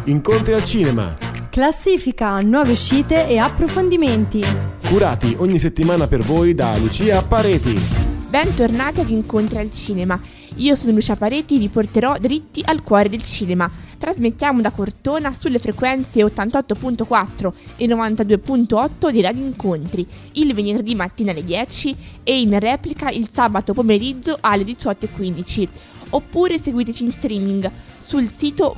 Incontri al cinema. Classifica, nuove uscite e approfondimenti. Curati ogni settimana per voi da Lucia Pareti. Bentornati ad Incontri al cinema. Io sono Lucia Pareti e vi porterò dritti al cuore del cinema. Trasmettiamo da Cortona sulle frequenze 88.4 e 92.8 di Radio Incontri, il venerdì mattina alle 10 e in replica il sabato pomeriggio alle 18.15. Oppure seguiteci in streaming sul sito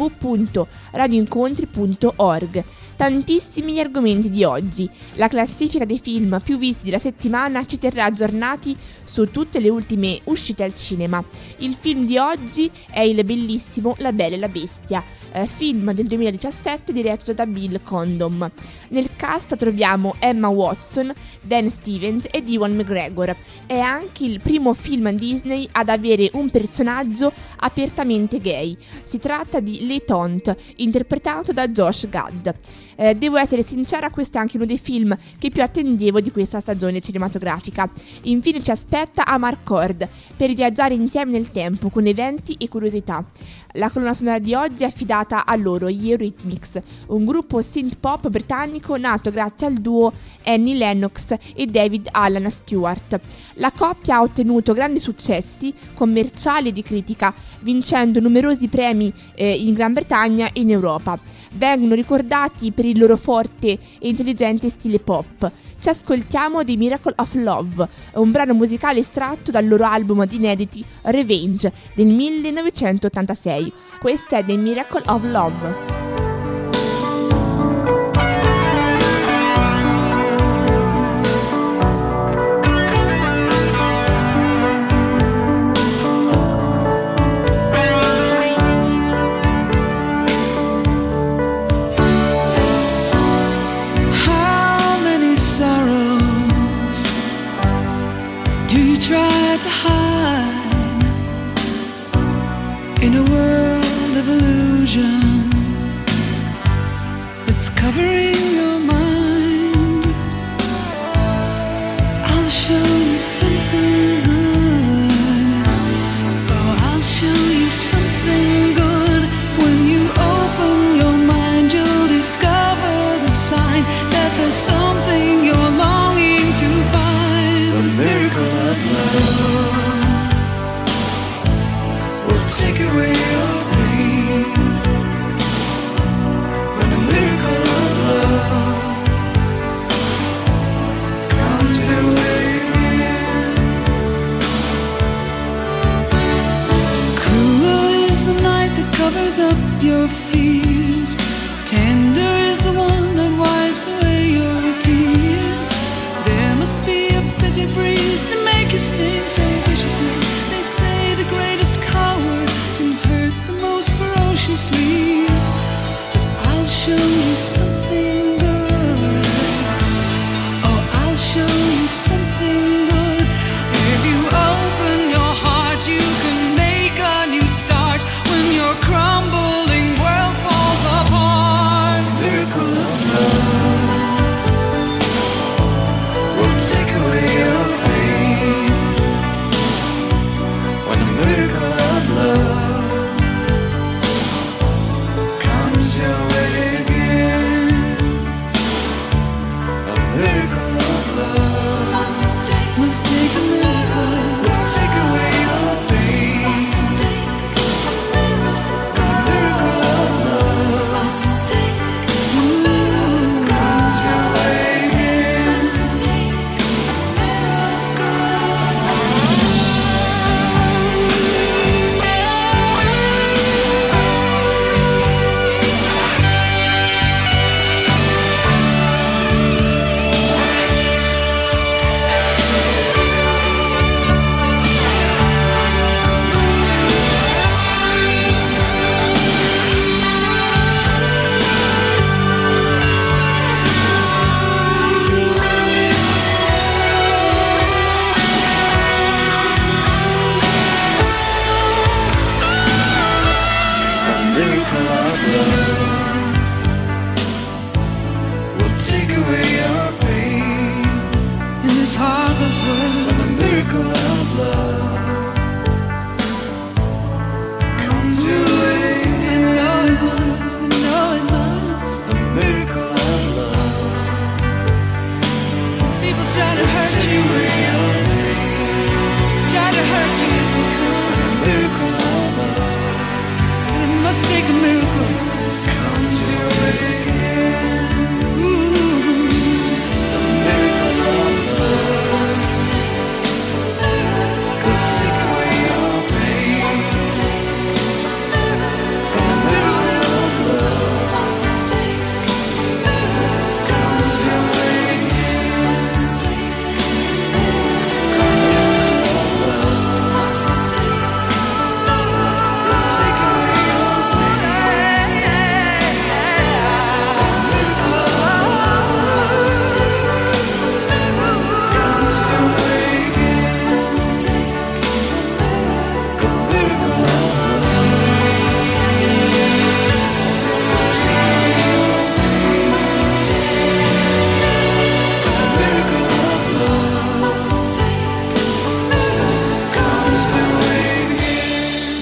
www.radioincontri.org. Tantissimi gli argomenti di oggi. La classifica dei film più visti della settimana ci terrà aggiornati su tutte le ultime uscite al cinema. Il film di oggi è il bellissimo La Bella e la Bestia, film del 2017 diretto da Bill Condon. Nel cast troviamo Emma Watson, Dan Stevens ed Ewan McGregor. È anche il primo film Disney ad avere un personaggio apertamente gay. Si tratta di Le Tante, interpretato da Josh Gad. Devo essere sincera, questo è anche uno dei film che più attendevo di questa stagione cinematografica. Infine ci aspetta Amarcord, per viaggiare insieme nel tempo con eventi e curiosità. La colonna sonora di oggi è affidata a loro, gli Eurythmics, un gruppo synth pop britannico nato grazie al duo Annie Lennox e David Alan Stewart. La coppia ha ottenuto grandi successi commerciali e di critica, vincendo numerosi premi in Gran Bretagna e in Europa. Vengono ricordati per il loro forte e intelligente stile pop. Ci ascoltiamo The Miracle of Love, un brano musicale estratto dal loro album di inediti Revenge del 1986. Questa è The Miracle of Love. To hide in a world of illusion that's covering your mind. I'll show you something good. Oh, I'll show you something good. When you open your mind, you'll discover the sign that there's something you're longing to find. A miracle of love take away your pain. When the miracle of love comes your way again. Cruel is the night that covers up your fears. Tender is the one that wipes away your tears. There must be a bitter breeze to make you sting so viciously. They say the greatest coward can hurt the most ferociously. I'll show you something good. Oh, I'll show you something good. If you open your heart, you can make a new start. When your crumbling world falls apart, miracle of love will take away your pain. When the miracle of love comes your way again.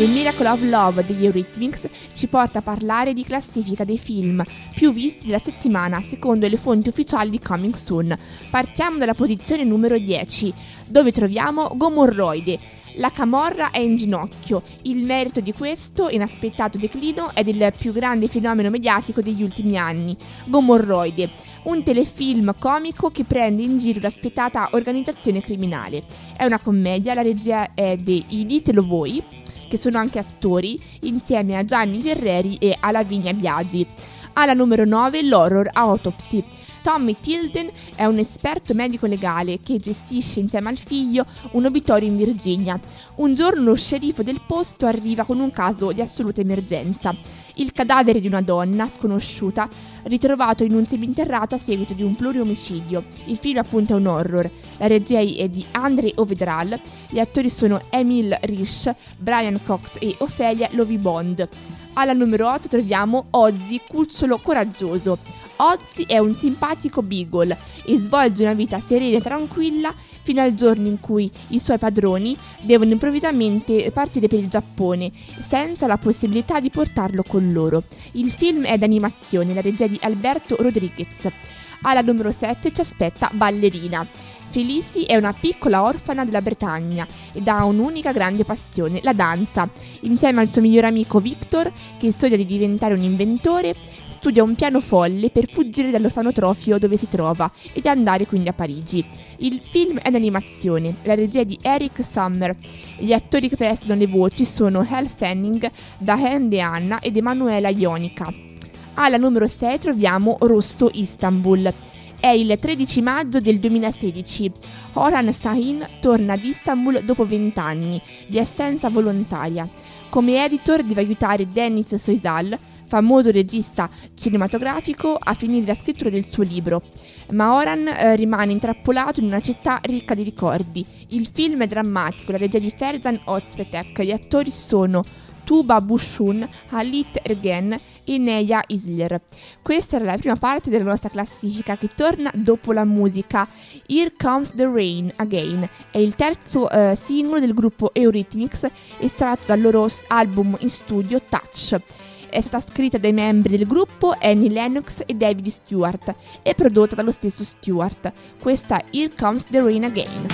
The Miracle of Love degli Eurythmics ci porta a parlare di classifica dei film più visti della settimana secondo le fonti ufficiali di Coming Soon. Partiamo dalla posizione numero 10, dove troviamo Gomorroide. La camorra è in ginocchio. Il merito di questo inaspettato declino è del più grande fenomeno mediatico degli ultimi anni, Gomorroide, un telefilm comico che prende in giro l'aspettata organizzazione criminale. È una commedia, la regia è di Ditelo Voi, che sono anche attori, insieme a Gianni Ferreri e a Lavinia Biagi. Alla numero 9 l'horror Autopsy. Tommy Tilden è un esperto medico legale che gestisce insieme al figlio un obitorio in Virginia. Un giorno lo sceriffo del posto arriva con un caso di assoluta emergenza. Il cadavere di una donna sconosciuta ritrovato in un seminterrato a seguito di un pluriomicidio. Il film appunto è un horror. La regia è di Andre Ovedral. Gli attori sono Emil Risch, Brian Cox e Ophelia Lovibond. Alla numero 8 troviamo Ozzy, cucciolo coraggioso. Ozzy è un simpatico beagle e svolge una vita serena e tranquilla fino al giorno in cui i suoi padroni devono improvvisamente partire per il Giappone senza la possibilità di portarlo con loro. Il film è d'animazione, la regia di Alberto Rodriguez. Alla numero 7 ci aspetta Ballerina. Felici è una piccola orfana della Bretagna ed ha un'unica grande passione, la danza. Insieme al suo migliore amico Victor, che sogna di diventare un inventore, studia un piano folle per fuggire dall'orfanotrofio dove si trova ed andare quindi a Parigi. Il film è d'animazione, la regia è di Eric Sommer. Gli attori che prestano le voci sono Elle Fanning, Dahan De Anna ed Emanuela Ionica. Alla numero 6 troviamo Rosso Istanbul. È il 13 maggio del 2016. Orhan Sahin torna ad Istanbul dopo 20 anni di assenza volontaria. Come editor deve aiutare Deniz Soysal, famoso regista cinematografico, a finire la scrittura del suo libro. Ma Orhan rimane intrappolato in una città ricca di ricordi. Il film è drammatico, la regia di Ferzan Özpetek. Gli attori sono Tuba Bushun, Halit Ergen e Neya Isler. Questa era la prima parte della nostra classifica che torna dopo la musica. Here Comes the Rain Again è il terzo singolo del gruppo Eurythmics, estratto dal loro album in studio Touch. È stata scritta dai membri del gruppo Annie Lennox e David Stewart e prodotta dallo stesso Stewart. Questa Here Comes the Rain Again.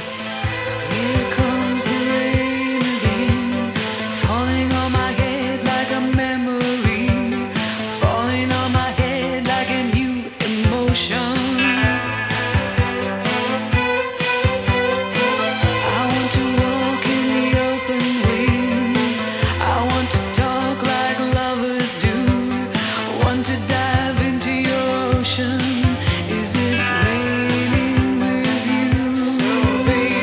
Is it raining with you? So baby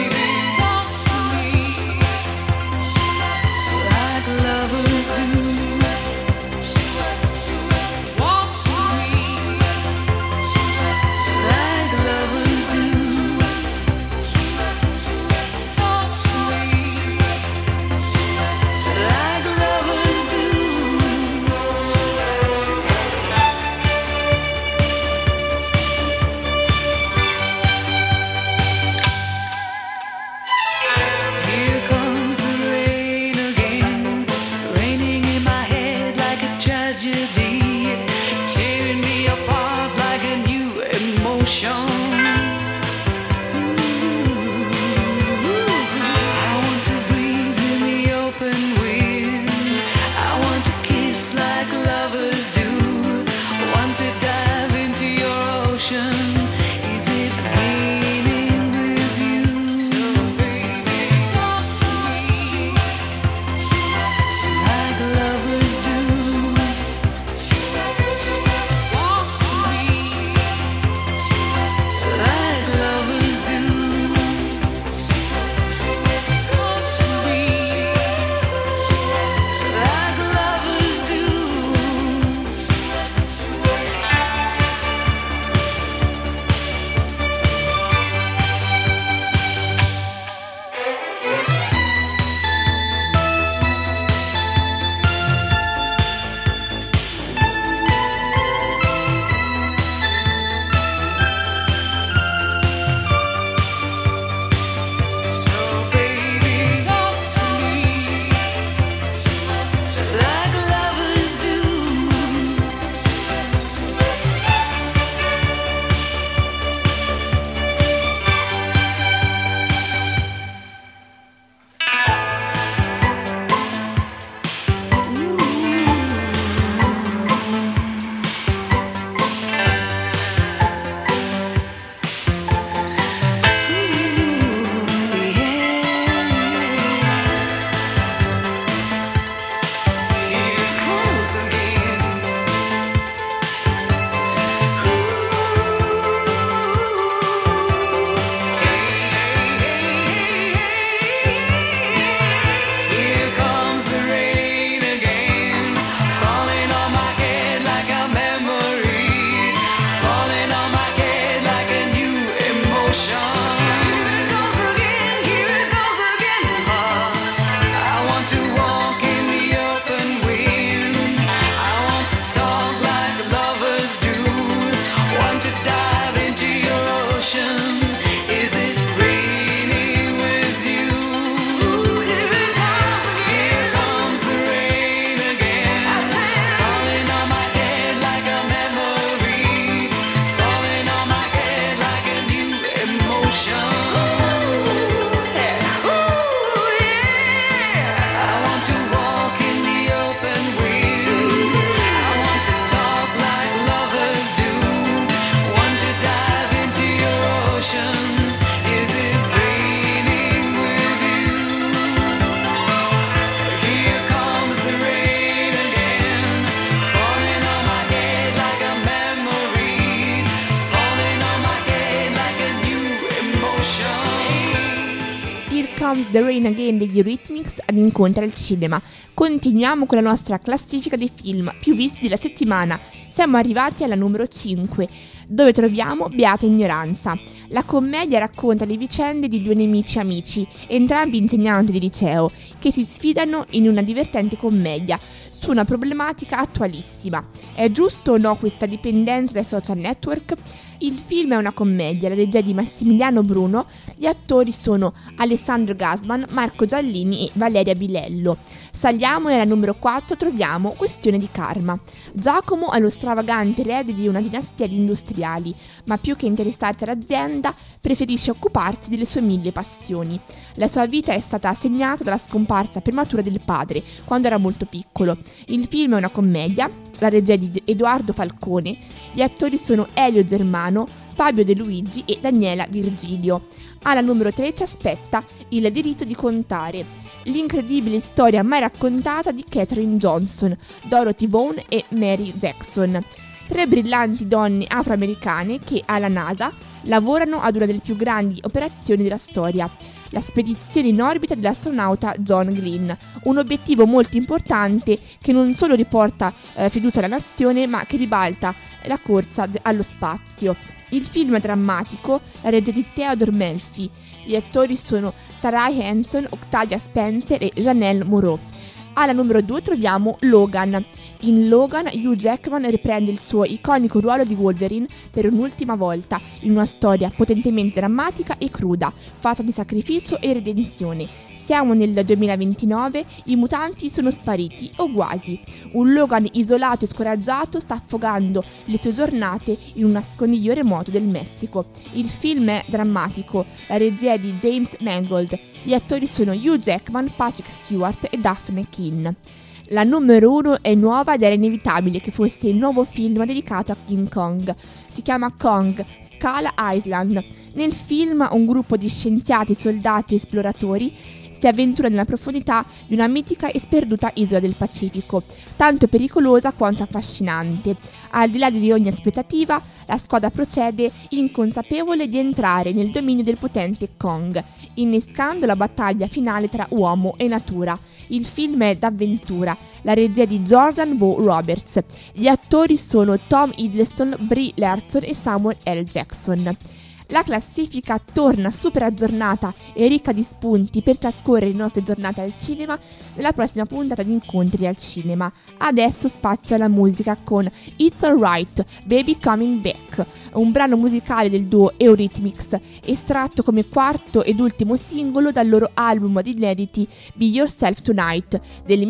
Comes the Rain Again degli Eurythmics ad Incontri al cinema. Continuiamo con la nostra classifica dei film più visti della settimana. Siamo arrivati alla numero 5, dove troviamo Beata Ignoranza. La commedia racconta le vicende di due nemici amici, entrambi insegnanti di liceo, che si sfidano in una divertente commedia su una problematica attualissima. È giusto o no questa dipendenza dai social network? Il film è una commedia, la regia è di Massimiliano Bruno, gli attori sono Alessandro Gasman, Marco Giallini e Valeria Bilello. Saliamo e alla numero 4 troviamo Questione di karma. Giacomo è lo stravagante erede di una dinastia di industriali, ma più che interessarsi all'azienda preferisce occuparsi delle sue 1000 passioni. La sua vita è stata segnata dalla scomparsa prematura del padre, quando era molto piccolo. Il film è una commedia, la regia è di Edoardo Falcone, gli attori sono Elio Germano, Fabio De Luigi e Daniela Virgilio. Alla numero 3 ci aspetta Il diritto di contare, l'incredibile storia mai raccontata di Katherine Johnson, Dorothy Vaughan e Mary Jackson. 3 brillanti donne afroamericane che alla NASA lavorano ad una delle più grandi operazioni della storia, la spedizione in orbita dell'astronauta John Glenn, un obiettivo molto importante che non solo riporta fiducia alla nazione, ma che ribalta la corsa allo spazio. Il film è drammatico, la regia di Theodore Melfi, gli attori sono Tarai Henson, Octavia Spencer e Janelle Moreau. Alla numero 2 troviamo Logan. In Logan, Hugh Jackman riprende il suo iconico ruolo di Wolverine per un'ultima volta, in una storia potentemente drammatica e cruda, fatta di sacrificio e redenzione. Siamo nel 2029, i mutanti sono spariti, o quasi. Un Logan isolato e scoraggiato sta affogando le sue giornate in un nascondiglio remoto del Messico. Il film è drammatico, la regia è di James Mangold, gli attori sono Hugh Jackman, Patrick Stewart e Daphne Keane. La numero 1 è nuova ed era inevitabile che fosse il nuovo film dedicato a King Kong. Si chiama Kong, Skull Island. Nel film un gruppo di scienziati, soldati e esploratori si avventura nella profondità di una mitica e sperduta isola del Pacifico, tanto pericolosa quanto affascinante. Al di là di ogni aspettativa, la squadra procede inconsapevole di entrare nel dominio del potente Kong, innescando la battaglia finale tra uomo e natura. Il film è d'avventura, la regia è di Jordan Vogt Roberts. Gli attori sono Tom Hiddleston, Brie Larson e Samuel L. Jackson. La classifica torna super aggiornata e ricca di spunti per trascorrere le nostre giornate al cinema nella prossima puntata di Incontri al cinema. Adesso spazio alla musica con It's Alright, Baby Coming Back, un brano musicale del duo Eurythmics, estratto come quarto ed ultimo singolo dal loro album di inediti Be Yourself Tonight del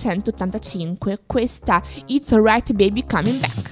1985. Questa It's Alright, Baby Coming Back.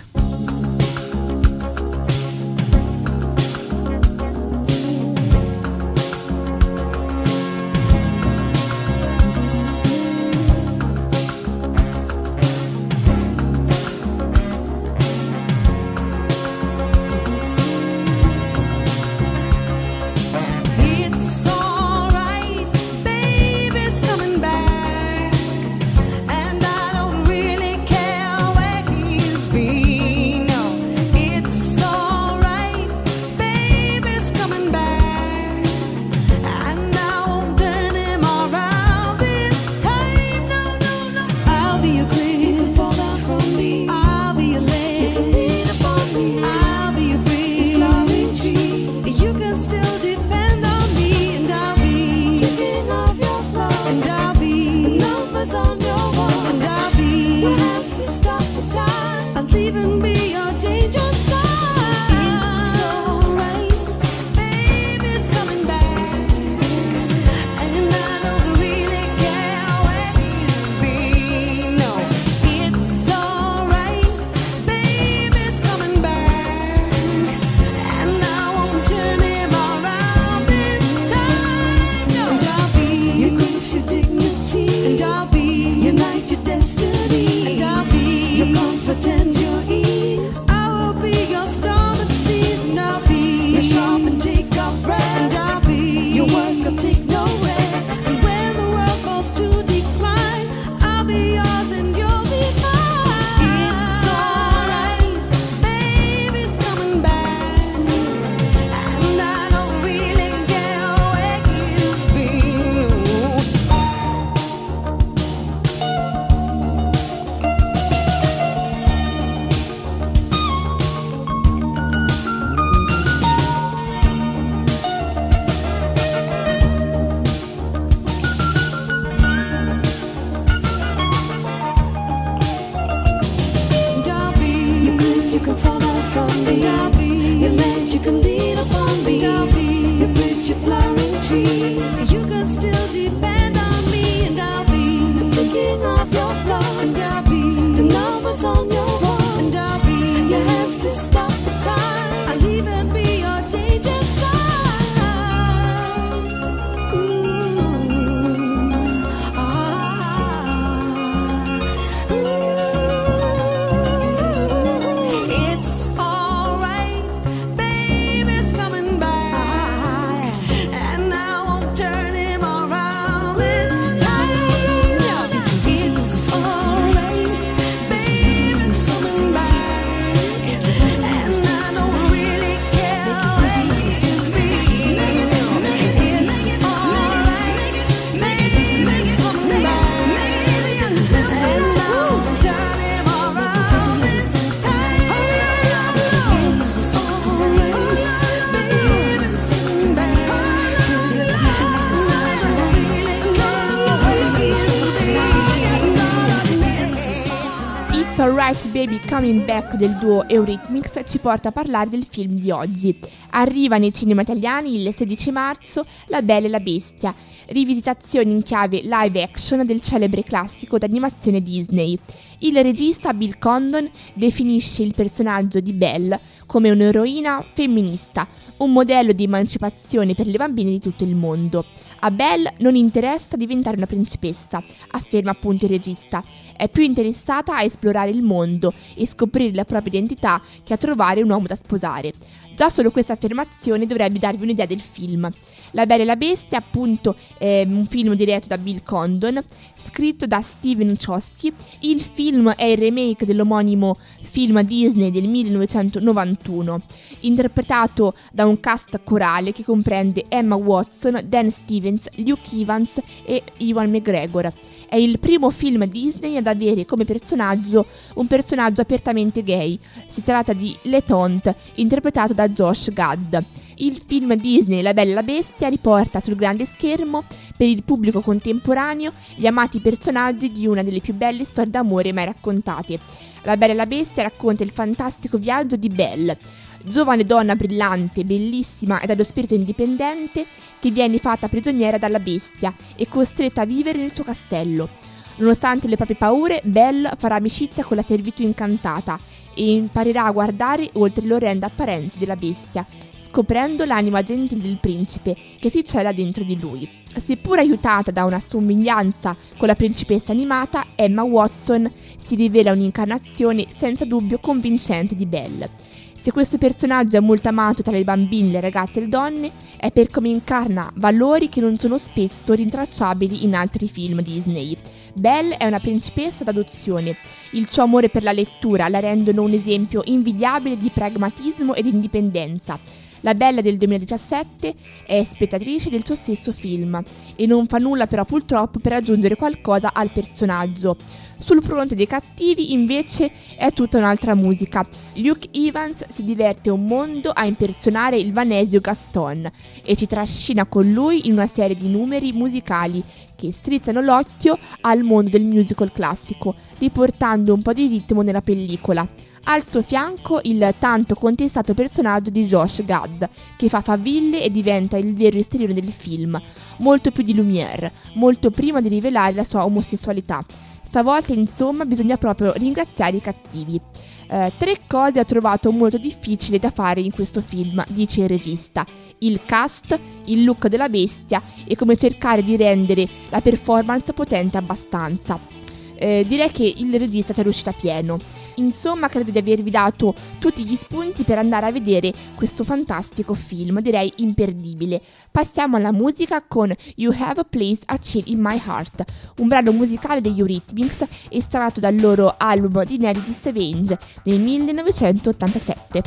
And I'll be your destiny, and I'll be your comfort and your ease. from me. Your magic can lean upon me. Your bridge, your flowering tree. You can still depend on me, and I'll be the ticking of your clock, and I'll be the numbers on your wall, and I'll be your hands to stop the time. I'll even be your danger sign. It's alright, baby's coming back, and I won't turn him around this time. It's alright, baby's coming back, and I don't really care what he says me. It's alright, baby's coming back, and I won't turn him around this time. It's alright, baby's coming back, and I don't really care what he says me. It's Alright Baby Coming Back del duo Eurythmics ci porta a parlare del film di oggi. Arriva nei cinema italiani il 16 marzo La Bella e la Bestia, rivisitazione in chiave live action del celebre classico d'animazione Disney. Il regista Bill Condon definisce il personaggio di Belle come un'eroina femminista, un modello di emancipazione per le bambine di tutto il mondo. A Belle non interessa diventare una principessa, afferma appunto il regista. È più interessata a esplorare il mondo e scoprire la propria identità che a trovare un uomo da sposare. Già solo questa affermazione dovrebbe darvi un'idea del film. La Bella e la Bestia, appunto, è un film diretto da Bill Condon, scritto da Steven Chbosky. Il film è il remake dell'omonimo film Disney del 1991, interpretato da un cast corale che comprende Emma Watson, Dan Stevens, Luke Evans e Ewan McGregor. È il primo film Disney ad avere come personaggio un personaggio apertamente gay. Si tratta di Le Tonte, interpretato da Josh Gad. Il film Disney La Bella e la Bestia riporta sul grande schermo, per il pubblico contemporaneo, gli amati personaggi di una delle più belle storie d'amore mai raccontate. La Bella e la Bestia racconta il fantastico viaggio di Belle, giovane donna brillante, bellissima e dallo spirito indipendente, che viene fatta prigioniera dalla bestia e costretta a vivere nel suo castello. Nonostante le proprie paure, Belle farà amicizia con la servitù incantata e imparerà a guardare oltre l'orrenda apparenza della bestia, scoprendo l'anima gentile del principe che si cela dentro di lui. Seppur aiutata da una somiglianza con la principessa animata, Emma Watson si rivela un'incarnazione senza dubbio convincente di Belle. Se questo personaggio è molto amato tra le bambine, le ragazze e le donne, è per come incarna valori che non sono spesso rintracciabili in altri film Disney. Belle è una principessa d'adozione. Il suo amore per la lettura la rendono un esempio invidiabile di pragmatismo ed indipendenza. La Bella del 2017 è spettatrice del suo stesso film e non fa nulla però purtroppo per aggiungere qualcosa al personaggio. Sul fronte dei cattivi invece è tutta un'altra musica. Luke Evans si diverte un mondo a impersonare il vanesio Gaston e ci trascina con lui in una serie di numeri musicali che strizzano l'occhio al mondo del musical classico, riportando un po' di ritmo nella pellicola. Al suo fianco il tanto contestato personaggio di Josh Gad, che fa faville e diventa il vero istrione del film, molto più di Lumière, molto prima di rivelare la sua omosessualità. Stavolta, insomma, bisogna proprio ringraziare i cattivi. 3 cose ho trovato molto difficili da fare in questo film, dice il regista: il cast, il look della bestia e come cercare di rendere la performance potente abbastanza. Direi che il regista ci è riuscito a pieno. Insomma, credo di avervi dato tutti gli spunti per andare a vedere questo fantastico film, direi imperdibile. Passiamo alla musica con You Have a Place a Chill in My Heart, un brano musicale degli Eurythmics estratto dal loro album di inediti Savage nel 1987.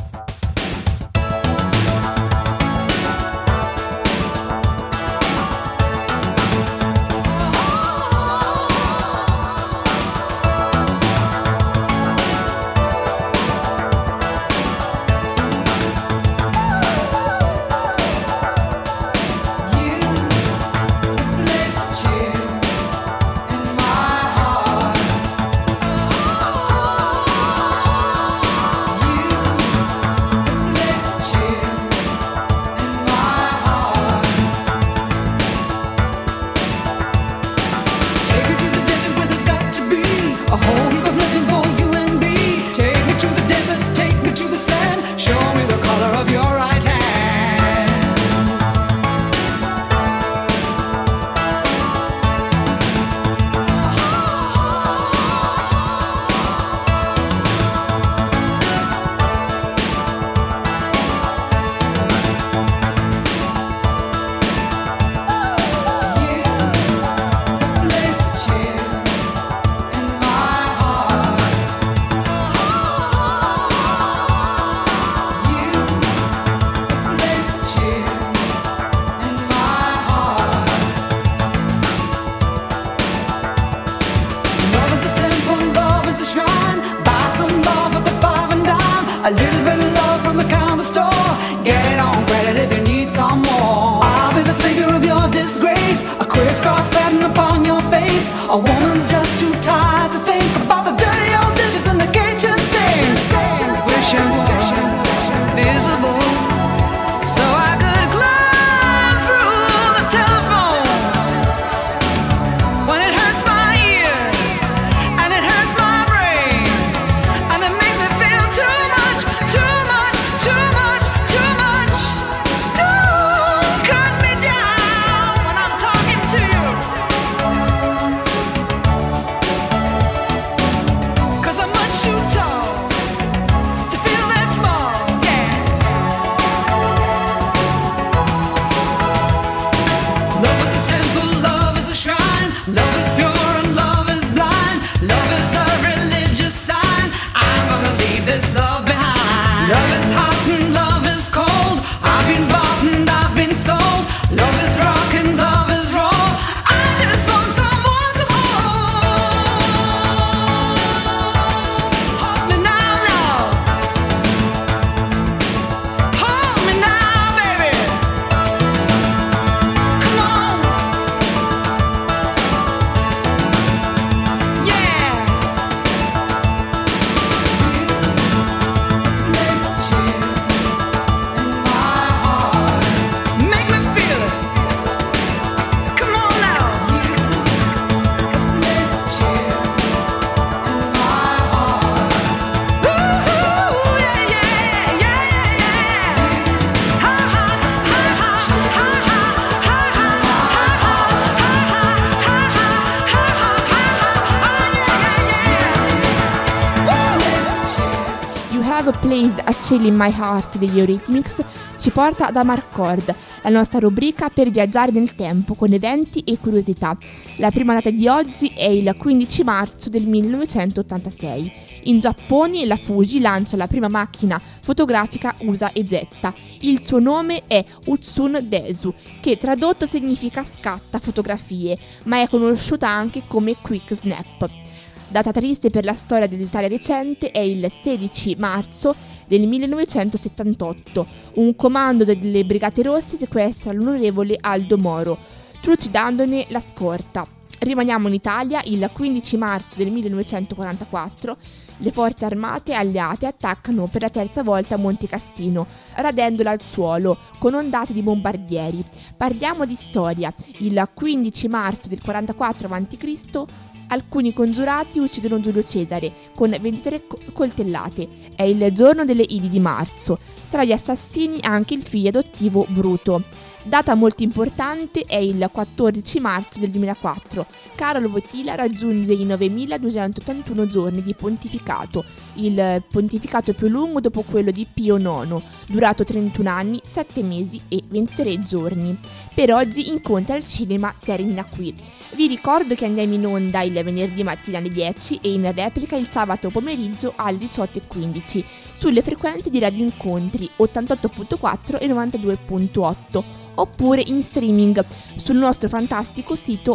hesitate me to the sand. Show me the color of your right hand. A little bit of love from the counter store. Get it on credit if you need some more. I'll be the figure of your disgrace, a crisscross pattern upon your face. A woman's just too tired to think about the dirty old dishes in the kitchen sink. Wish it was visible, so I could climb through the telephone. When it hurts my ear and it hurts my brain, and it makes me feel too much, too much, too much, too much. Don't cut me down when I'm talking to you, 'cause I'm much too tall to feel that small, yeah. Love is a temple, love is a shrine. Love is pure and love is blind. Love is a religious sign. I'm gonna leave this love behind. Love is hot and love is cold. I've been bought and I've been sold. Love is rock and love is roll. I just want someone to hold. Hold me now, now. Hold me now, baby. Come on. Yeah. Place a chill in my heart. Make me feel it. Come on now. Place a chill in my heart. Ooh, yeah, yeah, yeah, yeah. Ha ha ha ha ha ha ha ha ha You Have Placed a Chill in My Heart degli Eurythmics ci porta ad Amarcord, la nostra rubrica per viaggiare nel tempo con eventi e curiosità. La prima data di oggi è il 15 marzo del 1986. In Giappone la Fuji lancia la prima macchina fotografica usa e getta. Il suo nome è Utsun Desu, che tradotto significa scatta fotografie, ma è conosciuta anche come Quick Snap. Data triste per la storia dell'Italia recente è il 16 marzo del 1978. Un comando delle Brigate Rosse sequestra l'onorevole Aldo Moro, trucidandone la scorta. Rimaniamo in Italia. Il 15 marzo del 1944 le forze armate alleate attaccano per la terza volta Monte Cassino, radendola al suolo con ondate di bombardieri. Parliamo di storia. Il 15 marzo del 44 a.C. alcuni congiurati uccidono Giulio Cesare con 23 coltellate. È il giorno delle Idi di marzo. Tra gli assassini anche il figlio adottivo Bruto. Data molto importante è il 14 marzo del 2004. Carlo Wojtyla raggiunge i 9.281 giorni di pontificato, il pontificato più lungo dopo quello di Pio IX, durato 31 anni, 7 mesi e 23 giorni. Per oggi Incontri al Cinema termina qui. Vi ricordo che andiamo in onda il venerdì mattina alle 10 e in replica il sabato pomeriggio alle 18:15 sulle frequenze di Radio Incontri 88.4 e 92.8 oppure in streaming sul nostro fantastico sito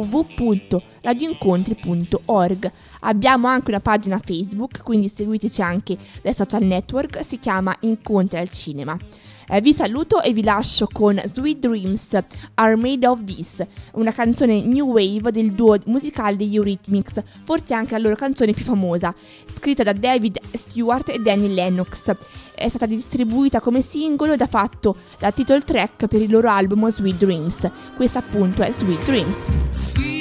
www.radioincontri.org. Abbiamo anche una pagina Facebook, quindi seguiteci anche dai social network, si chiama Incontri al Cinema. Vi saluto e vi lascio con Sweet Dreams Are Made of This, una canzone new wave del duo musicale degli Eurythmics, forse anche la loro canzone più famosa, scritta da David Stewart e Danny Lennox. È stata distribuita come singolo ed ha fatto da title track per il loro album Sweet Dreams. Questa appunto è Sweet Dreams. Sweet